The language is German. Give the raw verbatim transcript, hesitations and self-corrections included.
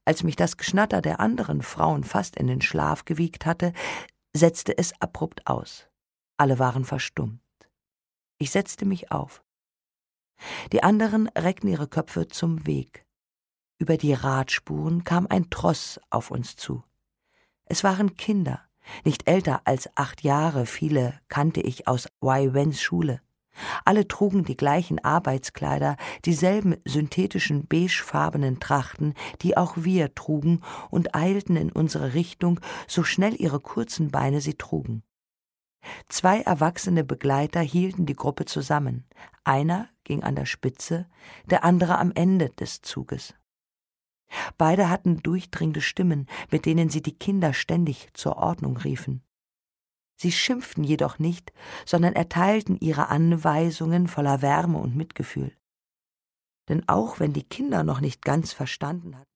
Als mich das Geschnatter der anderen Frauen fast in den Schlaf gewiegt hatte, setzte es abrupt aus. Alle waren verstummt. Ich setzte mich auf. Die anderen reckten ihre Köpfe zum Weg. Über die Radspuren kam ein Tross auf uns zu. Es waren Kinder, nicht älter als acht Jahre, viele kannte ich aus Wei Wens Schule. Alle trugen die gleichen Arbeitskleider, dieselben synthetischen beigefarbenen Trachten, die auch wir trugen, und eilten in unsere Richtung, so schnell ihre kurzen Beine sie trugen. Zwei erwachsene Begleiter hielten die Gruppe zusammen. Einer ging an der Spitze, der andere am Ende des Zuges. Beide hatten durchdringende Stimmen, mit denen sie die Kinder ständig zur Ordnung riefen. Sie schimpften jedoch nicht, sondern erteilten ihre Anweisungen voller Wärme und Mitgefühl. Denn auch wenn die Kinder noch nicht ganz verstanden hatten,